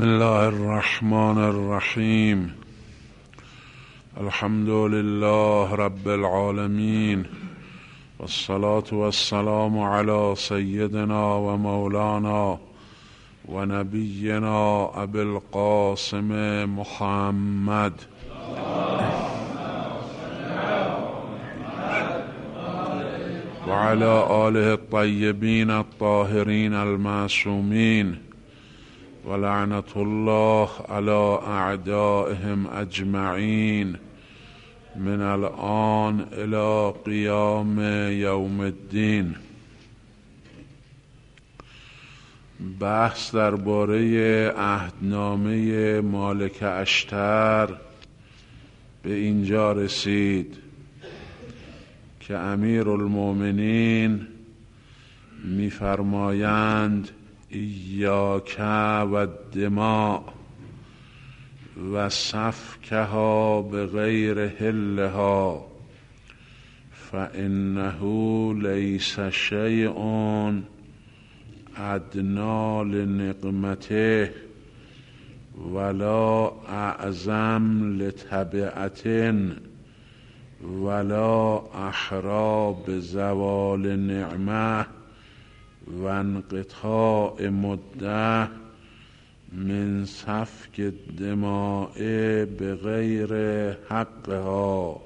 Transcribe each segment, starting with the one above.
الله الرحمن الرحیم. الحمد لله رب العالمین والصلاة والسلام علی سیدنا و مولانا و نبینا ابی القاسم محمد و علی آله الطیبین الطاهرین المعصومین و لعنت الله علی اعدائهم اجمعین من الآن الی قیام یوم الدین. بحث درباره عهدنامه مالک اشتر به اینجا رسید که امیرالمؤمنین می‌فرمایند ایاک و الدماء و سفکها بغیر حلها فانه لیس شیء ادنی لنقمته ولا اعظم لتبعة ولا احری بزوال نعمه و انقطاع مده من سفک الدماء بغیر حقها.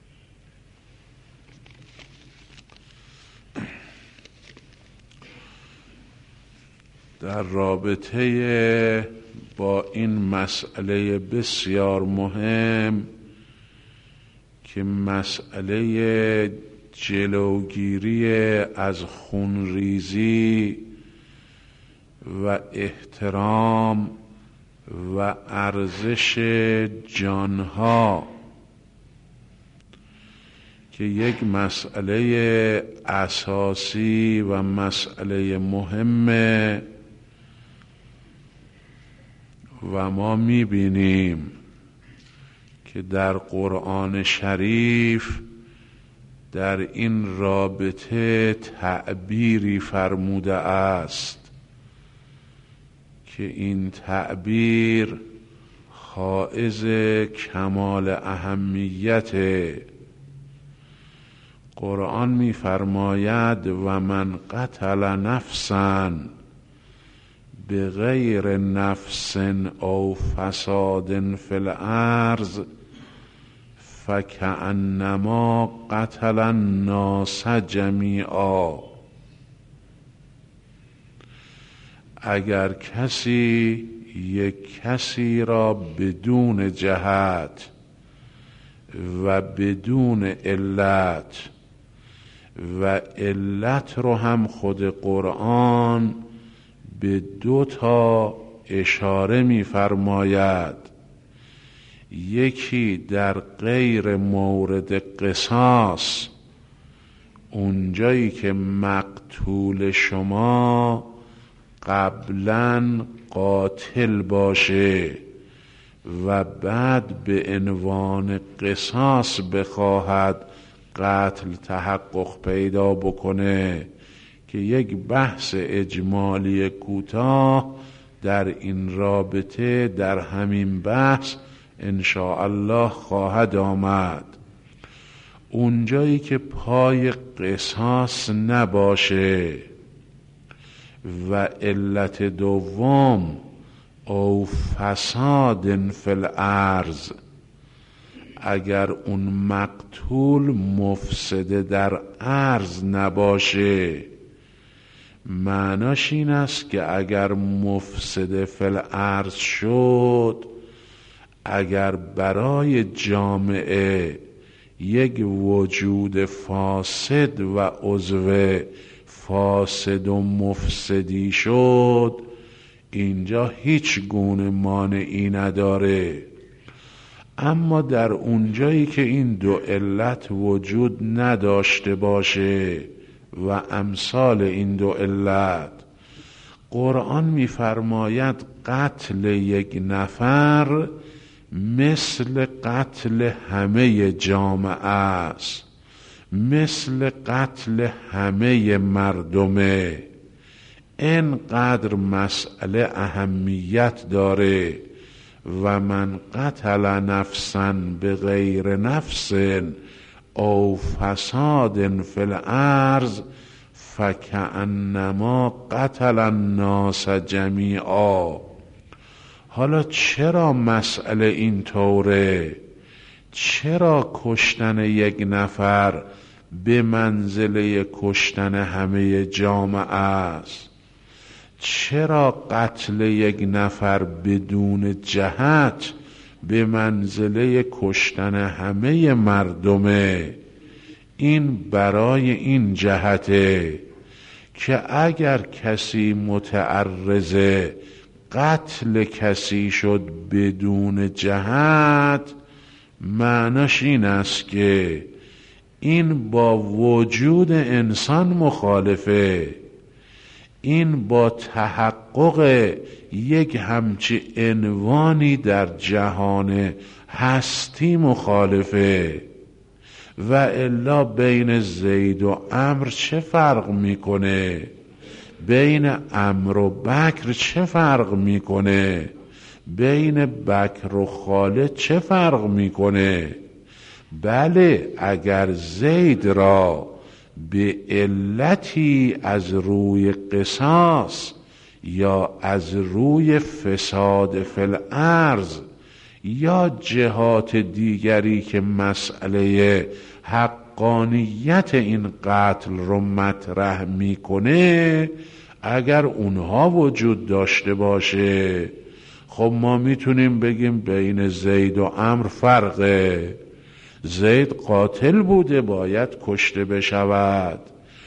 در رابطه با این مسئله بسیار مهم که مسئله جلوگیری از خونریزی و احترام و ارزش جانها که یک مسئله اساسی و مسئله مهمه و ما می‌بینیم که در قرآن شریف در این رابطه تعبیری فرموده است که این تعبیر حائز کمال اهمیت. قرآن می‌فرماید و من قتل نفسا بغیر نفس او فساد فی الارض فکأنما قتل الناس جمیعا. اگر کسی یک کسی را بدون جهت و بدون علت، و علت رو هم خود قرآن به 2 اشاره می فرماید. یکی در غیر مورد قصاص، اونجایی که مقتول شما قبلاً قاتل باشه و بعد به عنوان قصاص بخواهد قتل تحقق پیدا بکنه، که یک بحث اجمالی کوتاه در این رابطه در همین بحث ان شاء الله خواهد آمد. اونجایی که پای قصاص نباشه و علت دوم او فساد فی الارض، اگر اون مقتول مفسد در ارض نباشه، معناش این است که اگر مفسد فی الارض شد، اگر برای جامعه یک وجود فاسد و عضو فاسد و مفسدی شد، اینجا هیچ گونه مانعی نداره. اما در اونجایی که این 2 علت وجود نداشته باشه و امثال این 2 علت، قرآن می‌فرماید قتل یک نفر مثل قتل همه جامعه است، مثل قتل همه مردمه. اینقدر مسئله اهمیت داره و من قتل نفسا بغیر نفس او فساد فی الارض فکأنما قتل الناس جمیعا. حالا چرا مسئله اینطوره؟ چرا کشتن یک نفر به منزله کشتن همه جامعه است؟ چرا قتل یک نفر بدون جهت به منزله کشتن همه مردمه؟ این برای این جهته که اگر کسی متعرض قتل کسی شد بدون جهت، معناش این است که این با وجود انسان مخالفه، این با تحقق یک همچی عنوانی در جهان هستی مخالفه. و الا بین زید و عمرو چه فرق میکنه؟ بین عمرو و بکر چه فرق میکنه؟ بین بکر و خالد چه فرق میکنه؟ بله، اگر زید را به علتی از روی قصاص یا از روی فساد فی الارض یا جهات دیگری که مسئله حقانیت این قتل رو مطرح میکنه، اگر اونها وجود داشته باشه، خب ما میتونیم بگیم بین زید و عمرو فرقه. زید قاتل بوده، باید کشته بشود.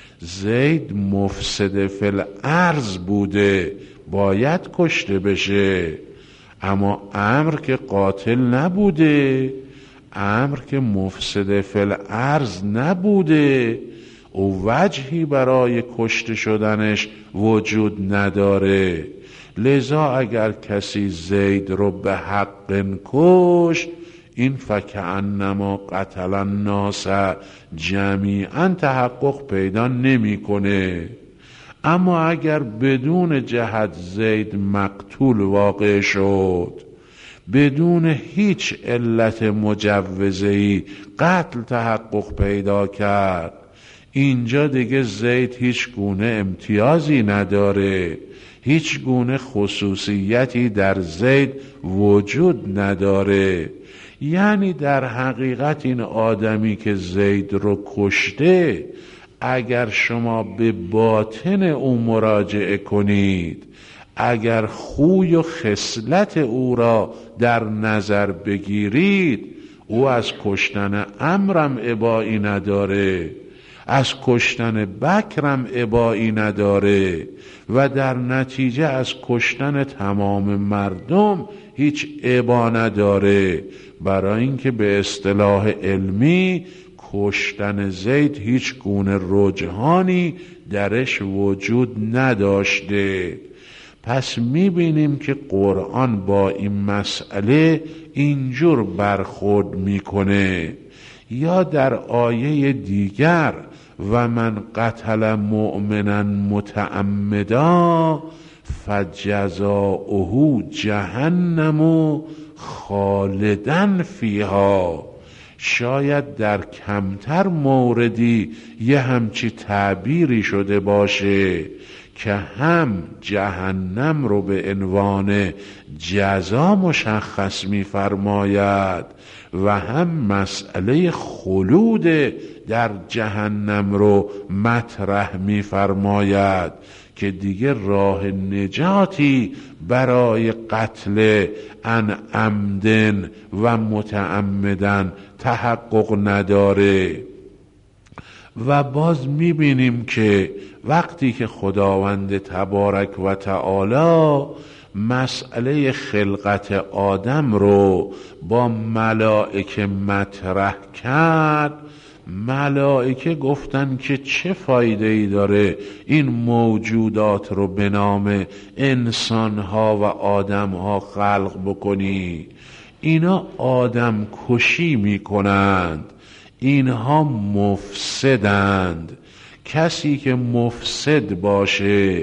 زید مفسد فی الارض بوده، باید کشته بشه. اما عمرو که قاتل نبوده، عمرو که مفسد فی الارض نبوده، او وجهی برای کشته شدنش وجود نداره. لذا اگر کسی زید رو به حق کشت، این فکأنما قتل الناس جمیعا تحقق پیدا نمیکنه. اما اگر بدون جهت زید مقتول واقع شد، بدون هیچ علت مجوزه‌ای قتل تحقق پیدا کرد، اینجا دیگه زید هیچ گونه امتیازی نداره، هیچ گونه خصوصیتی در زید وجود نداره. یعنی در حقیقت این آدمی که زید رو کشته، اگر شما به باطن او مراجعه کنید، اگر خوی و خصلت او را در نظر بگیرید، او از کشتن عمرم ابایی نداره، از کشتن بکرم ابایی نداره و در نتیجه از کشتن تمام مردم هیچ ابا نداره. برای اینکه به اصطلاح علمی کشتن زید هیچ گونه رجحانی درش وجود نداشته. پس میبینیم که قرآن با این مسئله اینجور برخورد میکنه. یا در آیه دیگر و من قتل مؤمنا متعمدا فجزاؤه جهنم خالدا فیها. شاید در کمتر موردی یه همچی تعبیری شده باشه که هم جهنم رو به عنوان جزا مشخص می‌فرماید و هم مسئله خلود در جهنم رو مطرح می‌فرماید که دیگه راه نجاتی برای قتل عن عمدن و متعمدن تحقق نداره. و باز میبینیم که وقتی که خداوند تبارک و تعالی مسئله خلقت آدم رو با ملائکه مطرح کرد، ملائکه گفتن که چه فایده ای داره این موجودات رو به نام انسانها و آدمها خلق بکنی؟ اینا آدم کشی میکنند، اینها مفسدند. کسی که مفسد باشه،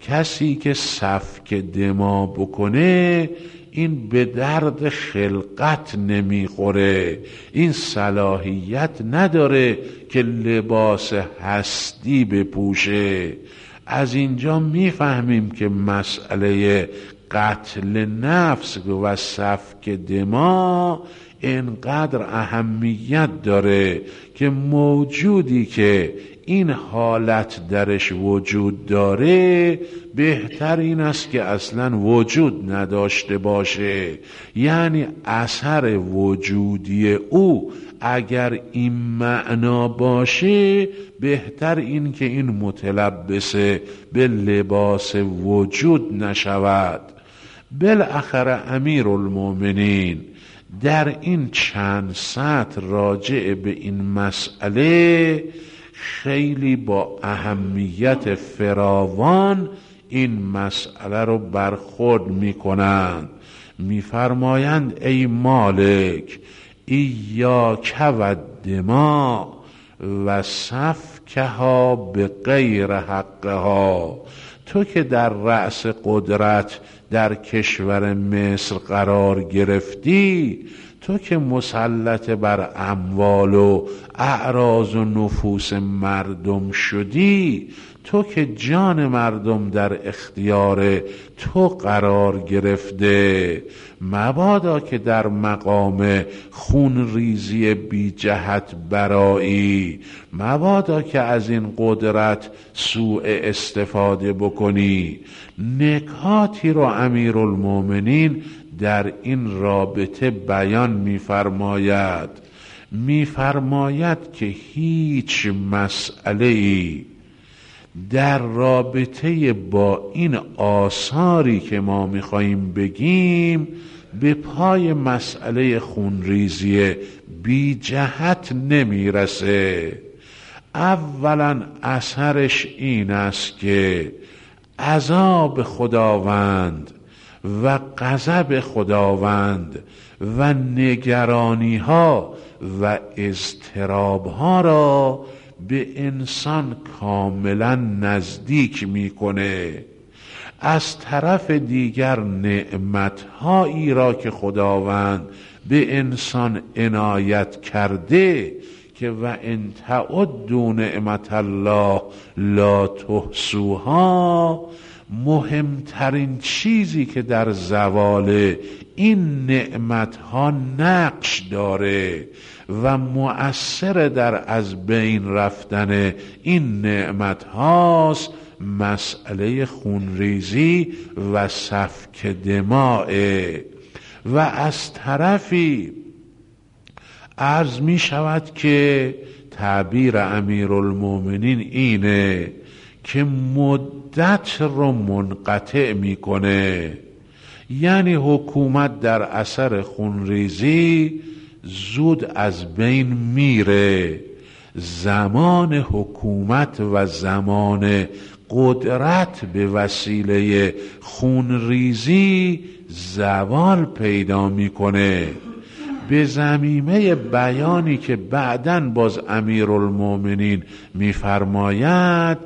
کسی که سفک دما بکنه این به درد خلقت نمیخوره، این صلاحیت نداره که لباس هستی بپوشه. از اینجا میفهمیم که مسئله قتل نفس و سفک دما اینقدر اهمیت داره که موجودی که این حالت درش وجود داره بهتر این است که اصلا وجود نداشته باشه. یعنی اثر وجودی او اگر این معنا باشه بهتر این که این متلبس به لباس وجود نشود. بالاخره امیرالمومنین در این چند سطر راجع به این مسئله خیلی با اهمیت فراوان این مسئله رو برخورد میکنند. میفرمایند ای مالک ایاک و الدماء و سفکها به غیر حقها، تو که در رأس قدرت در کشور مصر قرار گرفتی، تو که مسلط بر اموال و اعراض و نفوس مردم شدی، تو که جان مردم در اختیار تو قرار گرفته، مبادا که در مقام خون ریزی بی جهت برایی، مبادا که از این قدرت سوء استفاده بکنی. نکاتی رو امیرالمومنین در این رابطه بیان میفرماید که هیچ مسئله‌ای در رابطه با این آثاری که ما میخواییم بگیم به پای مسئله خونریزی بی جهت نمیرسه. اولا اثرش این است که عذاب خداوند و غضب خداوند و نگرانی ها و اضطراب ها را به انسان کاملا نزدیک میکنه. از طرف دیگر نعمتهایی را که خداوند به انسان عنایت کرده که و ان تعدوا نعمت الله لا تحصوها، مهمترین چیزی که در زوال این نعمتها نقش داره و مؤثر در از بین رفتن این نعمتهاست مسئله خونریزی و سفک دماء. و از طرفی عرض می شود که تعبیر امیرالمومنین اینه که مدت رو منقطع میکنه. یعنی حکومت در اثر خونریزی زود از بین میره، زمان حکومت و زمان قدرت به وسیله خونریزی زوال پیدا میکنه. به ضمیمه بیانی که بعداً باز امیرالمومنین میفرماید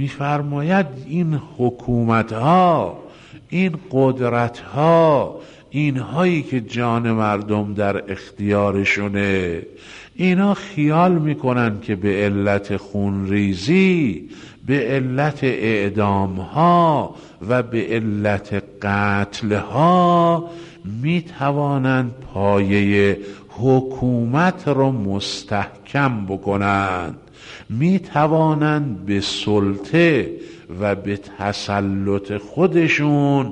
این حکومت ها، این قدرت ها، اینهایی که جان مردم در اختیارشونه، اینا خیال میکنن که به علت خونریزی، به علت اعدام ها و به علت قتل ها میتوانند پایه حکومت رو مستحکم بکنند، میتوانند به سلطه و به تسلط خودشون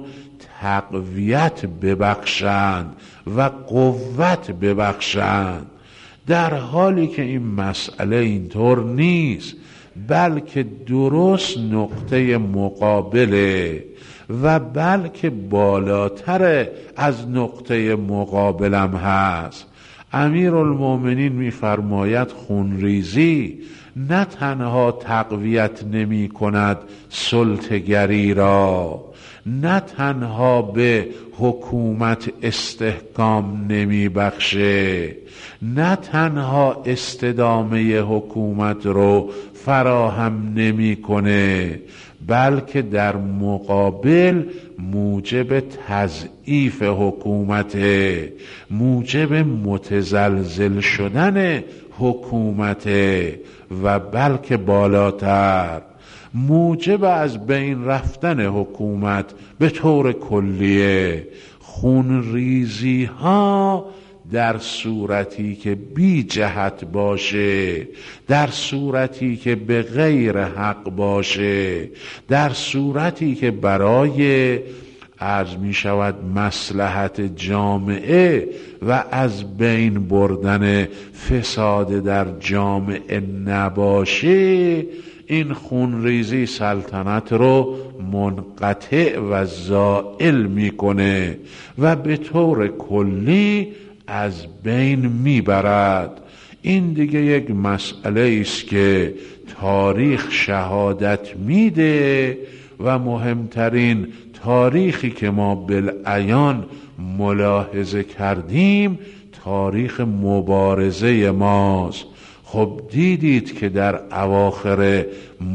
تقویت ببخشند و قوت ببخشند، در حالی که این مسئله اینطور نیست، بلکه درست نقطه مقابله و بلکه بالاتر از نقطه مقابلم هست. امیرالمومنین میفرماید خونریزی نه تنها تقویت نمی کند سلطه‌گری را، نه تنها به حکومت استحکام نمی بخشه، نه تنها استدامه حکومت رو فراهم نمی کنه، بلکه در مقابل موجب تضعیف حکومت، موجب متزلزل شدن حکومت و بلکه بالاتر موجب از بین رفتن حکومت به طور کلیه. خونریزی ها در صورتی که بی جهت باشه، در صورتی که به غیر حق باشه، در صورتی که برای عرض می شود مصلحت جامعه و از بین بردن فساد در جامعه نباشه، این خونریزی سلطنت رو منقطع و زائل میکنه و به طور کلی از بین میبرد. این دیگه یک مسئله است که تاریخ شهادت میده و مهمترین تاریخی که ما بالعیان ملاحظه کردیم تاریخ مبارزه ماست. خب دیدید که در اواخر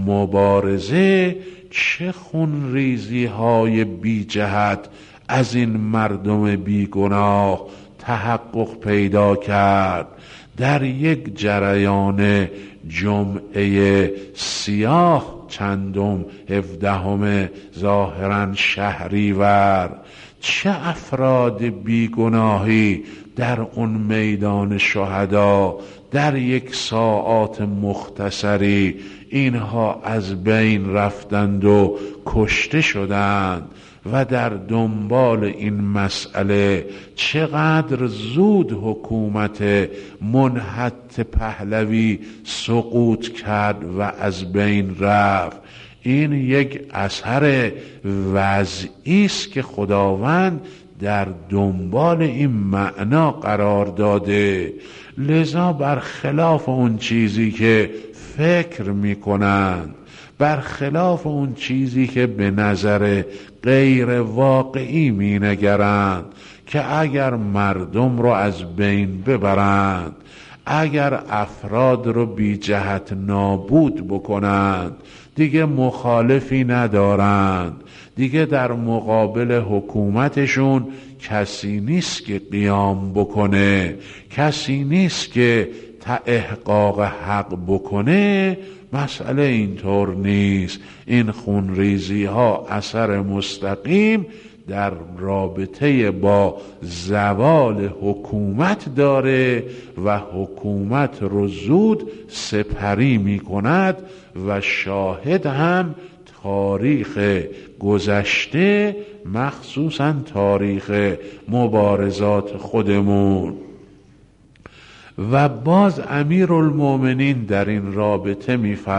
مبارزه چه خونریزی های بی جهت از این مردم بی گناه تحقق پیدا کرد. در یک جریان جمعه سیاه چندم 17 ظاهرا شهریور چه افراد بیگناهی در اون میدان شهدا در یک ساعات مختصری اینها از بین رفتند و کشته شدند و در دنبال این مسئله چقدر زود حکومت منحط پهلوی سقوط کرد و از بین رفت. این یک اثر وضعی است که خداوند در دنبال این معنا قرار داده. لذا برخلاف اون چیزی که فکر میکنند، برخلاف اون چیزی که به نظر غیر واقعی مینگرند که اگر مردم رو از بین ببرند، اگر افراد رو بی جهت نابود بکنند، دیگه مخالفی ندارند، دیگه در مقابل حکومتشون کسی نیست که قیام بکنه، کسی نیست که احقاق حق بکنه. مسئله اینطور نیست. این خونریزی ها اثر مستقیم در رابطه با زوال حکومت داره و حکومت رو زود سپری می کند و شاهد هم تاریخ گذشته، مخصوصا تاریخ مبارزات خودمون. و باز امیرالمومنین در این رابطه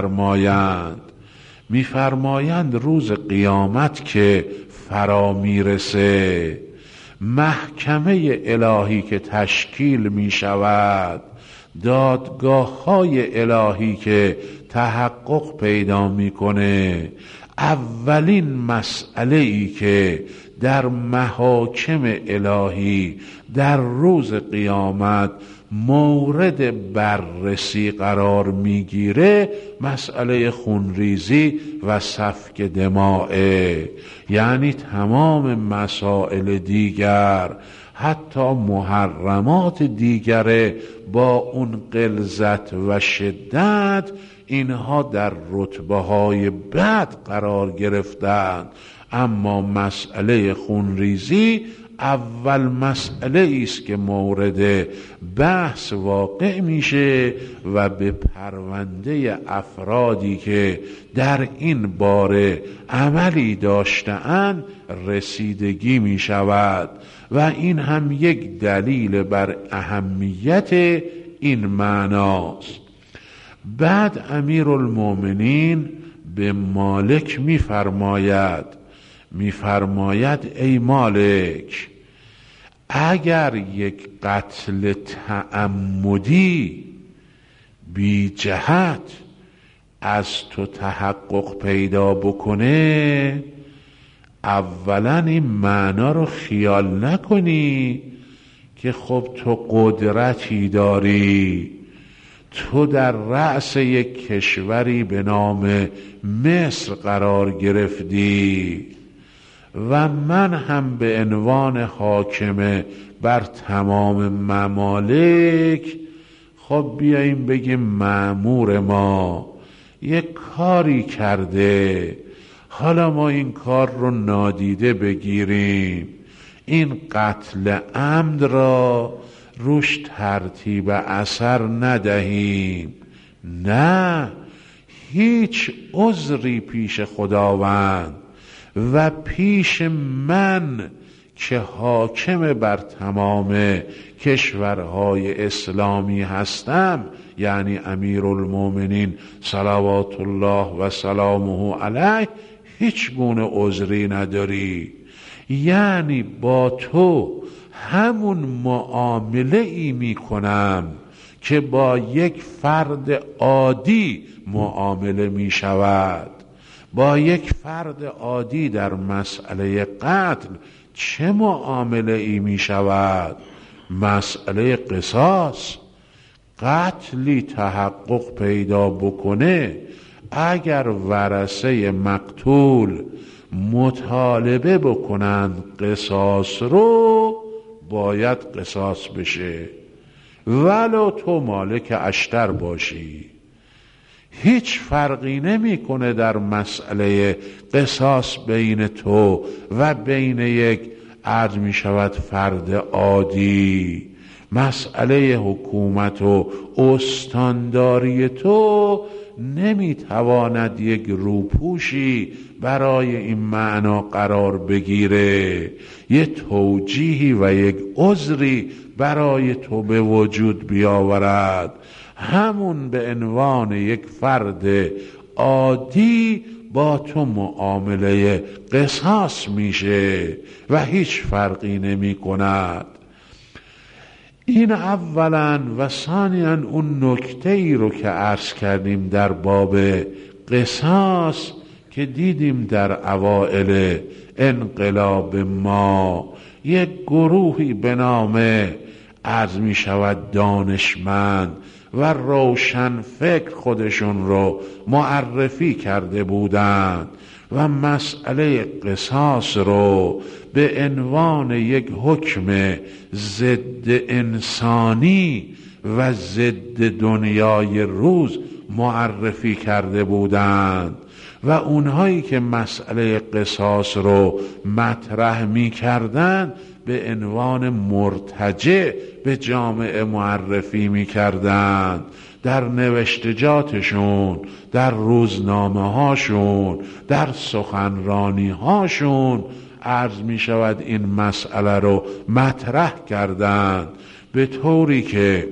میفرمایند روز قیامت که فرا میرسه، محکمه الهی که تشکیل می شود، دادگاه های الهی که تحقق پیدا میکنه، اولین مسئله ای که در محاکم الهی در روز قیامت مورد بررسی قرار میگیره مسئله خونریزی و سفک دماء. یعنی تمام مسائل دیگر، حتی محرمات دیگر با اون غلظت و شدت، اینها در رتبه های بد قرار گرفتند. اما مسئله خونریزی اول مسئله است که مورد بحث واقع میشه و به پرونده افرادی که در این باره عملی داشته‌اند رسیدگی می شود و این هم یک دلیل بر اهمیت این معناست. بعد امیرالمومنین به مالک میفرماید ای مالک، اگر یک قتل تعمدی بی جهت از تو تحقق پیدا بکنه، اولا این معنا رو خیال نکنی که خب تو قدرتی داری، تو در رأس یک کشوری به نام مصر قرار گرفتی و من هم به عنوان حاکم بر تمام ممالک، خب بیاییم بگیم مأمور ما یک کاری کرده، حالا ما این کار رو نادیده بگیریم، این قتل عمد را روش ترتیب اثر ندهیم. نه، هیچ عذری پیش خداوند و پیش من که حاکم بر تمام کشورهای اسلامی هستم، یعنی امیرالمومنین صلوات الله و سلامه علیه، هیچ گونه عذری نداری. یعنی با تو همون معامله ای می کنم که با یک فرد عادی معامله می شود. با یک فرد عادی در مسئله قتل چه معامله ای می شود؟ مسئله قصاص. قتلی تحقق پیدا بکنه، اگر ورثه مقتول مطالبه بکنند قصاص رو، باید قصاص بشه، ولو تو مالک اشتر باشی. هیچ فرقی نمیکنه در مسئله قصاص بین تو و بین یک عرض می شود فرد عادی. مسئله حکومت و استانداری تو نمیتواند یک روپوشی برای این معنا قرار بگیره، یه توجیهی و یک عذری برای تو به وجود بیاورد. همون به عنوان یک فرد عادی با تو معامله قصاص میشه و هیچ فرقی نمی کند. این اولا. و ثانیاً اون نکته ای رو که عرض کردیم در باب قصاص که دیدیم در اوائل انقلاب ما یک گروهی به نام عرض می شود دانشمند و روشن فکر خودشون رو معرفی کرده بودند و مسئله قصاص رو به عنوان یک حکم ضد انسانی و ضد دنیای روز معرفی کرده بودند و اونهایی که مسئله قصاص رو مطرح می کردند به عنوان مرتجع به جامعه معرفی می کردند. در نوشتجاتشون، در روزنامه هاشون، در سخنرانی هاشون عرض می شود این مسئله رو مطرح کردند، به طوری که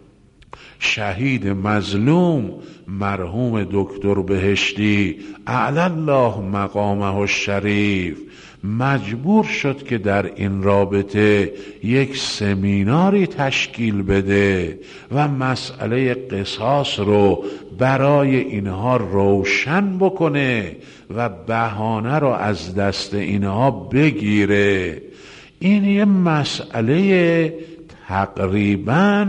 شهید مظلوم مرحوم دکتر بهشتی اعلی الله مقامه الشریف مجبور شد که در این رابطه یک سمیناری تشکیل بده و مسئله قصاص رو برای اینها روشن بکنه و بهانه رو از دست اینها بگیره. این یه مسئله تقریباً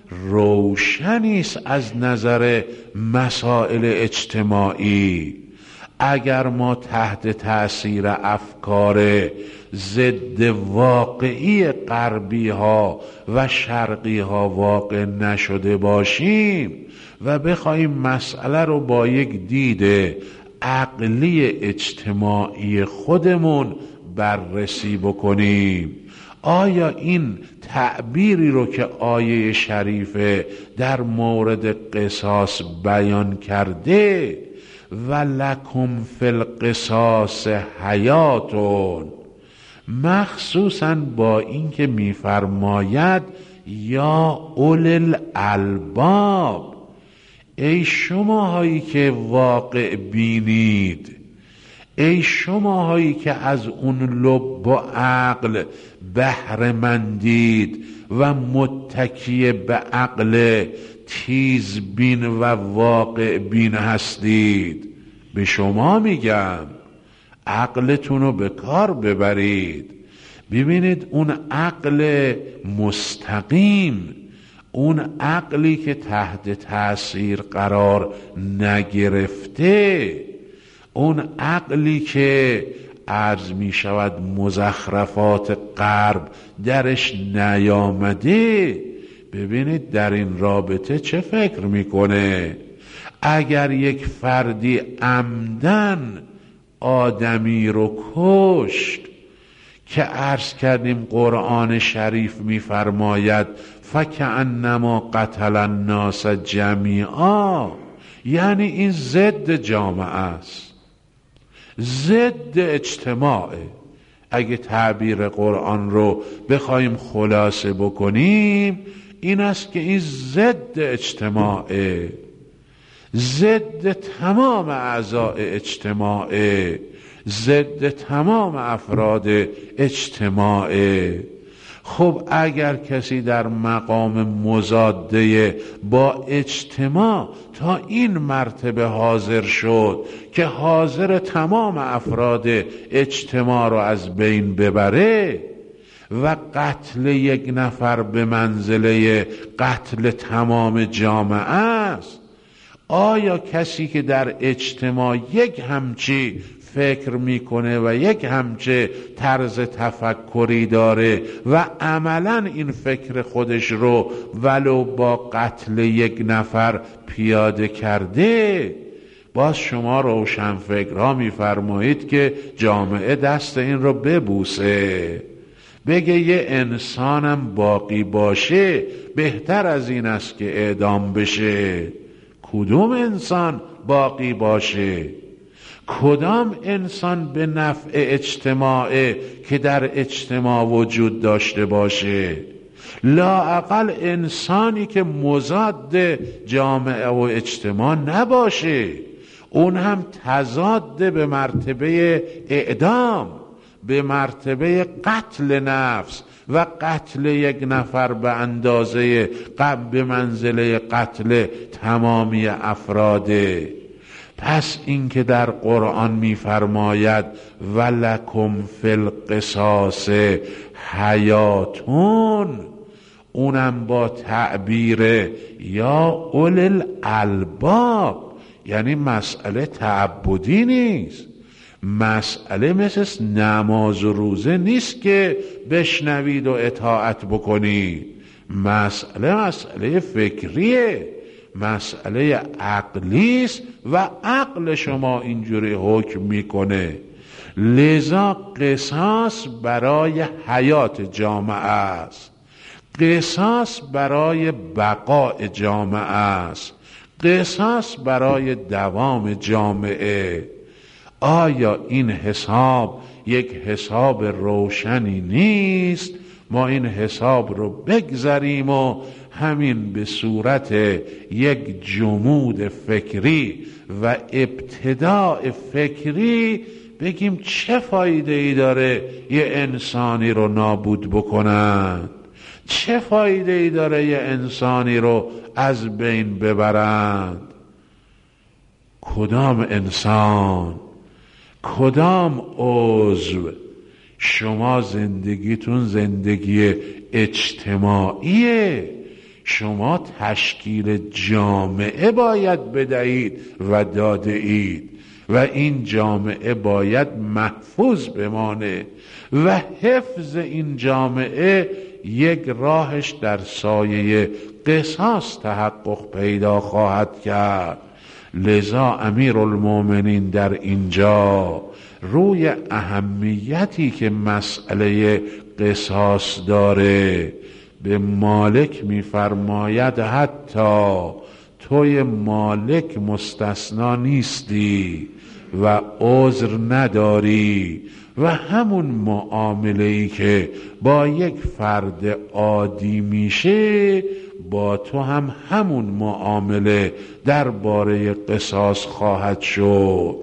روشنی است از نظر مسائل اجتماعی. اگر ما تحت تأثیر افکار ضد واقعی غربی ها و شرقی ها واقع نشده باشیم و بخوایم مسئله رو با یک دید عقلی اجتماعی خودمون بررسی بکنیم، آیا این تعبیری رو که آیه شریفه در مورد قصاص بیان کرده و لکم فی القصاص حیاتون، مخصوصاً با اینکه میفرماید یا اول الالباب، ای شماهایی که واقع بینید، ای شماهایی که از اون لب و عقل بهره مندید و متکی به عقل تیز بین و واقع بین هستید، به شما میگم عقلتون رو به کار ببرید. ببینید اون عقل مستقیم، اون عقلی که تحت تأثیر قرار نگرفته، اون عقلی که عرض می شود مزخرفات غرب درش نیامده، ببینید در این رابطه چه فکر میکنه. اگر یک فردی عمدن آدمی رو کشت که عرض کردیم قرآن شریف میفرماید فکأنما قتل الناس جمیعا، یعنی این ضد جامعه است، ضد اجتماعه. اگه تعبیر قرآن رو بخوایم خلاصه بکنیم این است که این ضد اجتماعه، ضد تمام اعضاء اجتماعه، ضد تمام افراد اجتماعه. خب اگر کسی در مقام مضاده با اجتماع تا این مرتبه حاضر شد که حاضر تمام افراد اجتماع رو از بین ببره و قتل یک نفر به منزله قتل تمام جامعه است، آیا کسی که در اجتماع یک همچی فکر میکنه و یک همچه طرز تفکری داره و عملا این فکر خودش رو ولو با قتل یک نفر پیاده کرده، باز شما روشنفکرها میفرمایید که جامعه دست این رو ببوسه، بگه یه انسانم باقی باشه بهتر از این است که اعدام بشه. کدوم انسان باقی باشه؟ کدام انسان به نفع اجتماعه که در اجتماع وجود داشته باشه؟ لااقل انسانی که مضاد جامعه و اجتماع نباشه، اون هم تضاد به مرتبه اعدام، به مرتبه قتل نفس و قتل یک نفر به اندازه به منزله قتل تمامی افراده. پس این که در قرآن میفرماید ولکم فی القصاص حیاتون، اونم با تعبیر یا اولی الالباب، یعنی مسئله تعبدی نیست، مسئله مثل نماز و روزه نیست که بشنوید و اطاعت بکنید، مسئله فکریه، مسئله عقلیست و عقل شما اینجوری حکم میکنه. لذا قصاص برای حیات جامعه است، قصاص برای بقاء جامعه است، قصاص برای دوام جامعه. آیا این حساب یک حساب روشنی نیست؟ ما این حساب رو بگذاریم و همین به صورت یک جمود فکری و ابتداء فکری بگیم چه فایده ای داره یه انسانی رو نابود بکنن؟ چه فایده ای داره یه انسانی رو از بین ببرند؟ کدام انسان، کدام عضو؟ شما زندگیتون زندگی اجتماعیه، شما تشکیل جامعه باید بدهید و داده اید و این جامعه باید محفوظ بمانه و حفظ این جامعه یک راهش در سایه قصاص تحقق پیدا خواهد کرد. لذا امیرالمومنین در اینجا روی اهمیتی که مسئله قصاص داره به مالک میفرماید حتی توی مالک مستثنا نیستی و عذر نداری و همون معامله‌ای که با یک فرد عادی میشه با تو هم همون معامله درباره قصاص خواهد شد.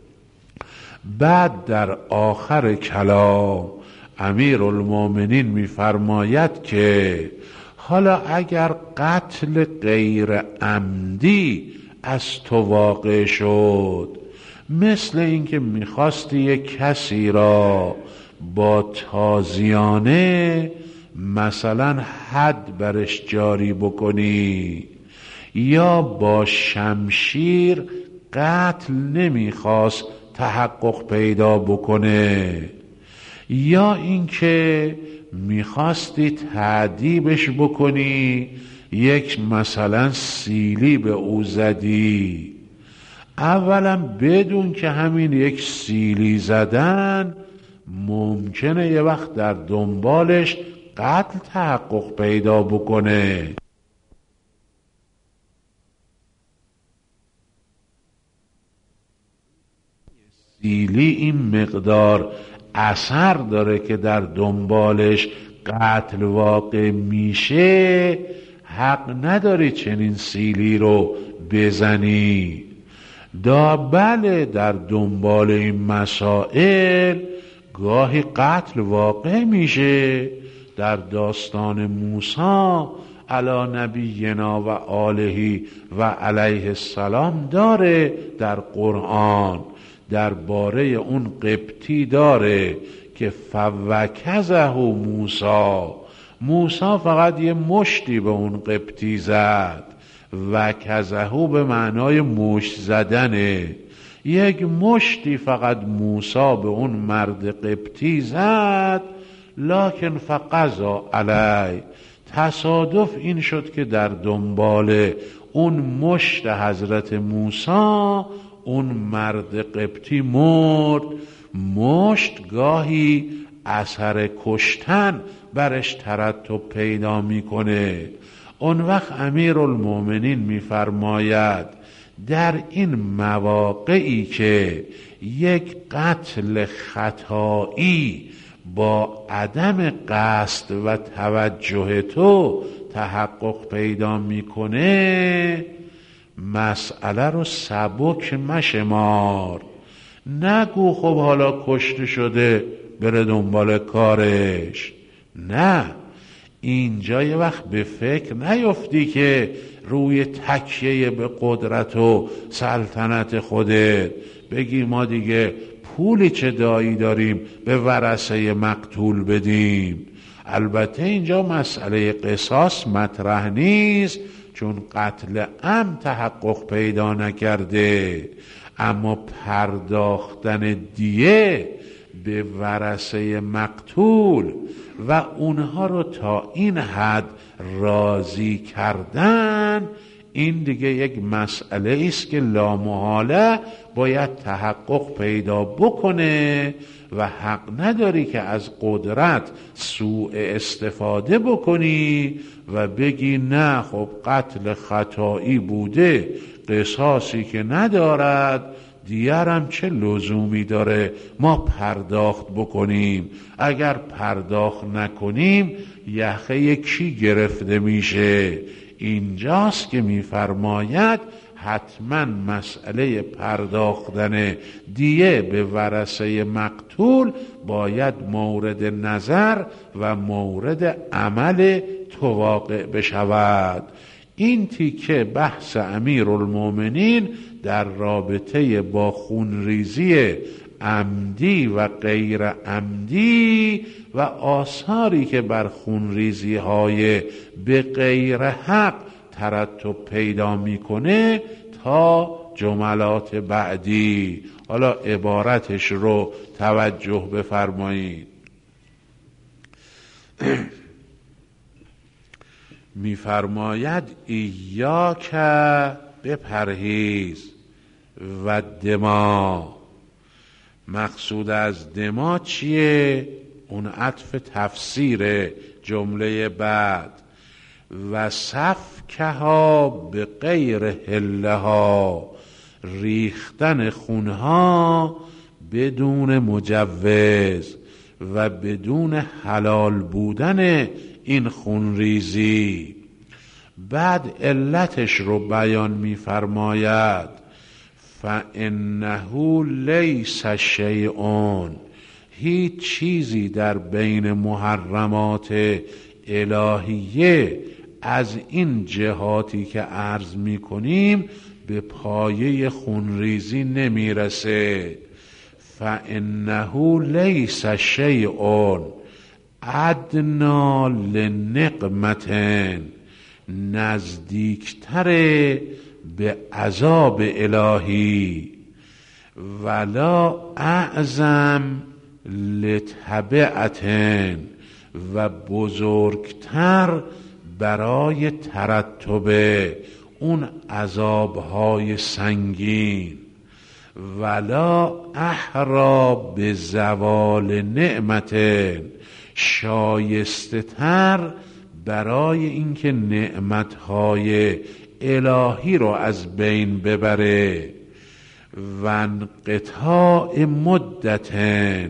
بعد در آخر کلام امیرالمومنین میفرماید که حالا اگر قتل غیر عمدی از تو واقع شد، مثل اینکه میخواستی یک کسی را با تازیانه مثلا حد برش جاری بکنی، یا با شمشیر قتل نمیخواست تحقق پیدا بکنه، یا اینکه میخواستی تعذیبش بکنی، یک مثلا سیلی به او زدی. اولا بدون که همین یک سیلی زدن ممکنه یه وقت در دنبالش قتل تحقق پیدا بکنه. سیلی این مقدار اثر داره که در دنبالش قتل واقع میشه، حق نداری چنین سیلی رو بزنی. بله در دنبال این مسائل گاهی قتل واقع میشه. در داستان موسی علی نبینا و آله و علیه السلام داره، در قرآن درباره اون قبطی داره که فوکزه موسی فقط یه مشتی به اون قبطی زد. وکزه به معنای مشت زدنه، یک مشتی فقط موسی به اون مرد قبطی زد. لکن فقضا علی، تصادف این شد که در دنبال اون مشت حضرت موسی اون مرد قبطی مرد. مشت گاهی اثر کشتن برش ترتب پیدا میکنه. اون وقت امیرالمومنین میفرماید در این مواقعی که یک قتل خطایی با عدم قصد و توجه تو تحقق پیدا میکنه، مسئله رو سبک مشمار. نگو خب حالا کشته شده بره دنبال کارش. نه، اینجا یه وقت به فکر نیفتی که روی تکیه به قدرت و سلطنت خودت بگی ما دیگه پولی چه دایی داریم به ورثه مقتول بدیم. البته اینجا مسئله قصاص مطرح نیست، چون قتل عمد تحقق پیدا نکرده، اما پرداختن دیه به ورثه مقتول و اونها رو تا این حد راضی کردن، این دیگه یک مسئله است که لامحاله باید تحقق پیدا بکنه و حق نداری که از قدرت سوء استفاده بکنی و بگی نه خب قتل خطایی بوده، قصاصی که ندارد، دیگرم چه لزومی داره ما پرداخت بکنیم. اگر پرداخت نکنیم یخه کی گرفته میشه؟ اینجاست که میفرماید حتما مسئله پرداختن دیه به ورثه مقتول باید مورد نظر و مورد عمل تو واقع بشود. این تیکه بحث امیرالمومنین در رابطه با خونریزی عمدی و غیر عمدی و آثاری که بر خونریزی های به غیر حق ترتب پیدا میکنه تا جملات بعدی. حالا عبارتش رو توجه بفرمایید. میفرماید ایاک بپرهیز و دما. مقصود از دما چیه؟ اون عطف تفسیر جمله بعد. و سفکها به غیر حلها، ریختن خونها بدون مجوز و بدون حلال بودن این خونریزی. بعد علتش رو بیان می‌فرماید فإنه لیس شیء، هیچ چیزی در بین محرمات الهیه از این جهاتی که عرض می‌کنیم به پایه خونریزی نمیرسه. فإنه لیس شیء، ادنا لنقمتن، نزدیکتر به عذاب الهی، ولا اعظم لتبعتن، و بزرگتر برای ترتب اون عذابهای سنگین، ولا احرا به زوال نعمتن، شایسته تر برای اینکه نعمتهای الهی رو از بین ببره، و انقطاع مدتن،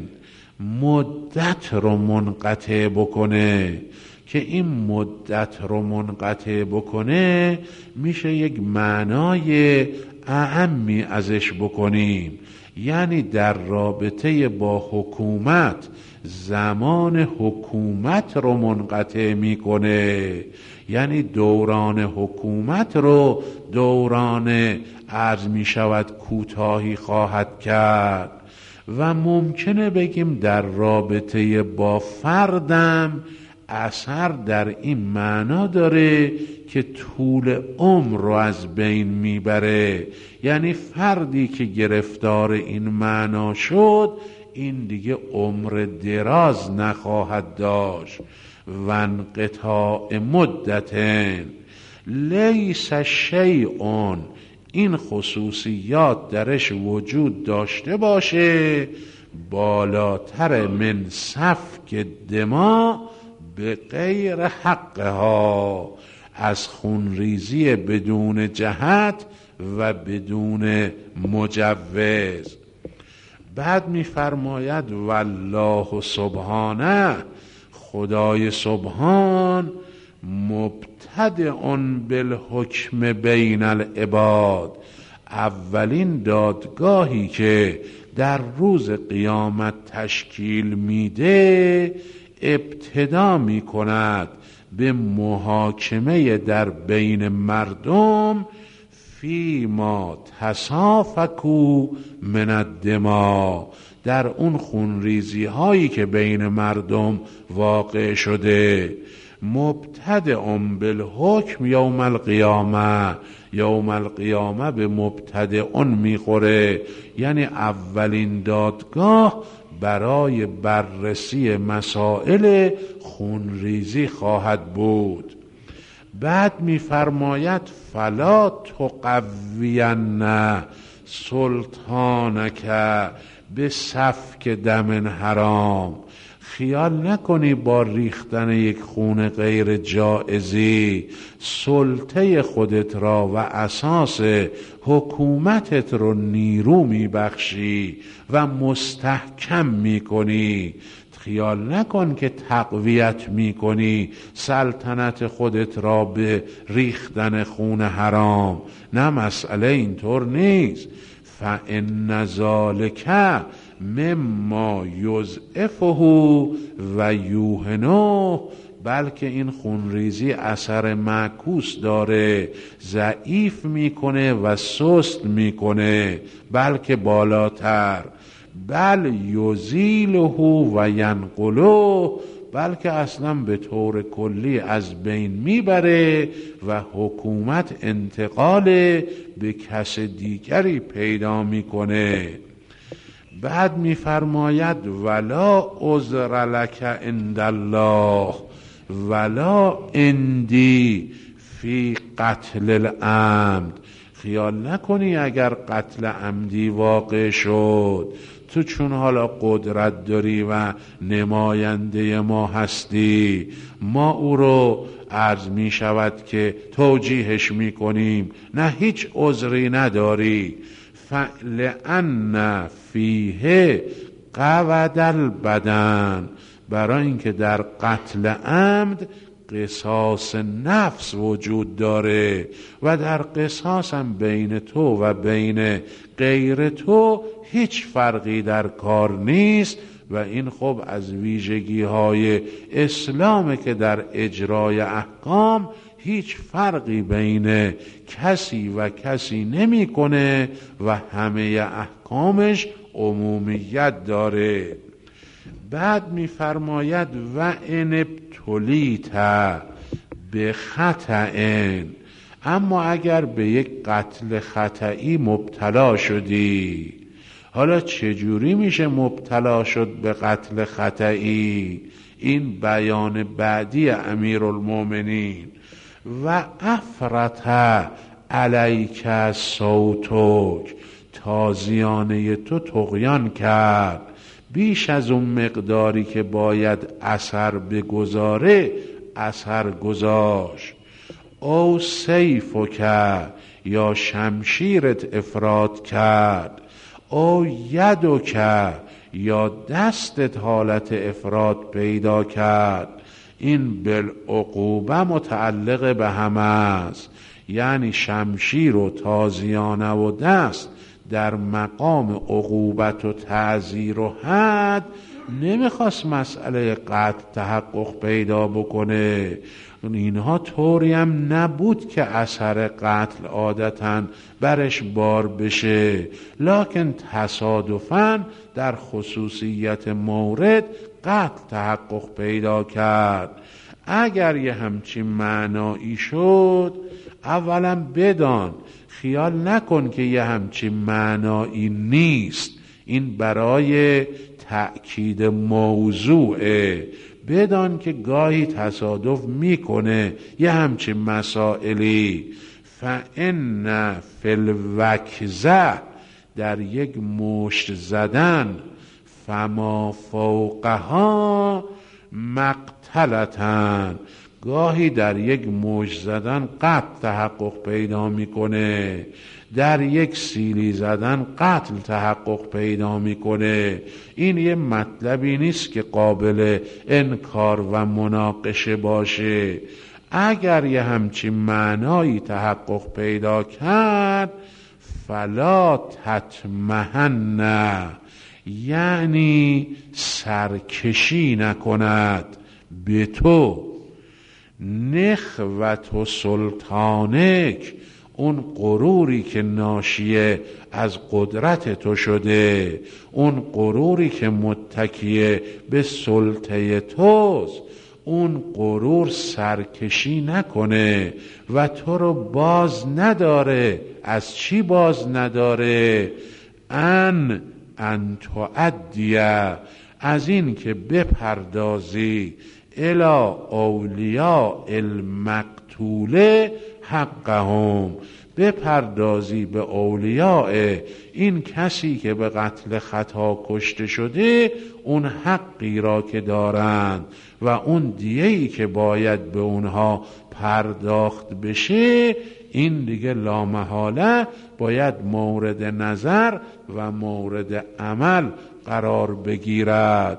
مدت رو منقطع بکنه، که این مدت رو منقطع بکنه میشه یک معنای اعمی ازش بکنیم، یعنی در رابطه با حکومت زمان حکومت رو منقطع میکنه، یعنی دوران حکومت رو دوران عرض میشود کوتاهی خواهد کرد. و ممکنه بگیم در رابطه با فردم اثر در این معنا داره که طول عمر رو از بین میبره، یعنی فردی که گرفتار این معنا شد این دیگه عمر دراز نخواهد داشت. و انقطاع مدتن، لیس شیء، این خصوصیات درش وجود داشته باشه بالاتر من سفک دماء به غیر حقها، از خونریزی بدون جهت و بدون مجوز. بعد می‌فرماید والله سبحانه، خدای سبحان مبتدئ بالحکم بین العباد، اولین دادگاهی که در روز قیامت تشکیل میده ابتدا میکند به محاکمه در بین مردم فیما تصافکوا من الدماء، در اون خونریزی هایی که بین مردم واقع شده. مبتدئ بالحکم یوم القیامه، یوم القیامه به مبتدئ میخوره، یعنی اولین دادگاه برای بررسی مسائل خونریزی خواهد بود. بعد میفرماید فلا تقوین سلطانک به سفک دم حرام، خیال نکنی با ریختن یک خون غیر جائزی سلطه خودت را و اساس حکومتت رو نیرو میبخشی و مستحکم میکنی. خیال نکن که تقویت میکنی سلطنت خودت را به ریختن خون حرام، نه، مسئله اینطور نیست. فإن ذلک مما یضعفه و یوهنه، بلکه این خونریزی اثر معکوس داره، ضعیف میکنه و سست میکنه، بلکه بالاتر. بل یزیله و ینقله، بلکه اصلا به طور کلی از بین میبره و حکومت انتقال به کس دیگری پیدا میکنه. بعد میفرماید ولا عذر لک عند الله ولا عندی فی قتل العمد، خیال نکنی اگر قتل عمدی واقع شد تو چون حالا قدرت داری و نماینده ما هستی، ما او رو عرض می شود که توجیهش می کنیم، نه هیچ عذری نداری. فلأن فیه قود البدن، برای اینکه در قتل عمد قصاص نفس وجود داره و در قصاص هم بین تو و بین غیر تو هیچ فرقی در کار نیست و این خب از ویژگی های اسلامه که در اجرای احکام هیچ فرقی بین کسی و کسی نمیکنه و همه احکامش عمومیت داره. بعد میفرماید و ان ابتلیت به خطأ، اما اگر به یک قتل خطئی مبتلا شدی. حالا چجوری میشه مبتلا شد به قتل خطئی؟ این بیان بعدی امیرالمومنین. و افرط علیک صوتک، تازیانه تو طغیان کرد بیش از اون مقداری که باید اثر بگذاره اثر گذاشت. او سیفک، یا شمشیرت افراط کرد. او یدک، یا دستت حالت افراط پیدا کرد. این بالعقوبه متعلق به همه است، یعنی شمشیر و تازیانه و دست در مقام عقوبت و تعزیر و حد نمیخواست مسئله قتل تحقق پیدا بکنه. اینها طوری هم نبود که اثر قتل عادتاً برش بار بشه، لکن تصادفاً در خصوصیت مورد قتل تحقق پیدا کرد. اگر یه همچین معنایی شد، اولا بدان، خیال نکن که یه همچین معنایی نیست، این برای تأکید موضوعه. بدان که گاهی تصادف میکنه یه همچین مسائلی. فإن فی الوکزه، در یک مشت زدن، فما فوقها مقتلتن، گاهی در یک مشت زدن قتل تحقق پیدا میکنه، در یک سیلی زدن قتل تحقق پیدا میکنه. این یه مطلبی نیست که قابل انکار و مناقشه باشه. اگر یه همچین معنایی تحقق پیدا کرد، فلا تطمئن، یعنی سرکشی نکند به تو. نخوت و سلطانک، اون غروری که ناشیه از قدرت تو شده، اون غروری که متکیه به سلطه توست، اون غرور سرکشی نکنه و تو رو باز نداره. از چی باز نداره؟ ان تعدیه، از این که بپردازی الی اولیاء المقتوله حقهم، بپردازی به اولیاء این کسی که به قتل خطا کشته شده اون حقی را که دارند و اون دیه‌ای که باید به اونها پرداخت بشه. این دیگه لامحاله باید مورد نظر و مورد عمل قرار بگیرد.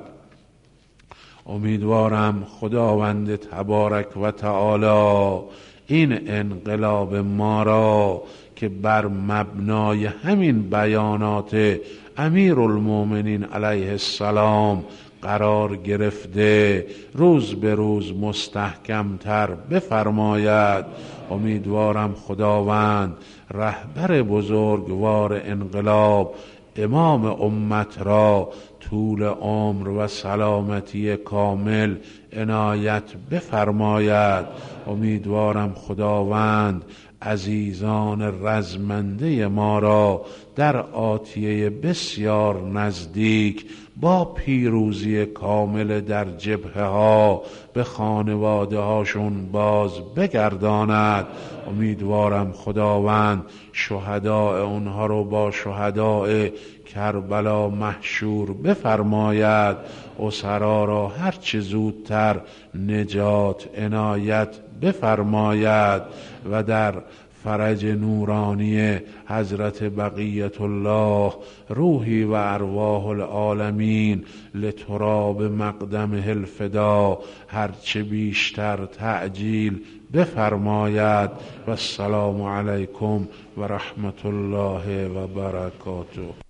امیدوارم خداوند تبارک و تعالی این انقلاب ما را که بر مبنای همین بیانات امیرالمومنین علیه السلام قرار گرفته روز به روز مستحکمتر بفرماید. امیدوارم خداوند رهبر بزرگوار انقلاب امام امت را طول عمر و سلامتی کامل عنایت بفرماید. امیدوارم خداوند عزیزان رزمنده ما را در آتیه بسیار نزدیک با پیروزی کامل در جبهه ها به خانواده هاشون باز بگرداند. امیدوارم خداوند شهداء اونها رو با شهداء کربلا محشور بفرماید. اسرا را هرچه زودتر نجات عنایت بفرماید و در فرج نورانی حضرت بقیت الله روحی و ارواح العالمین لتراب مقدمه الفدا هرچه بیشتر تعجیل بفرماید. و السلام علیکم و رحمت الله و برکاته.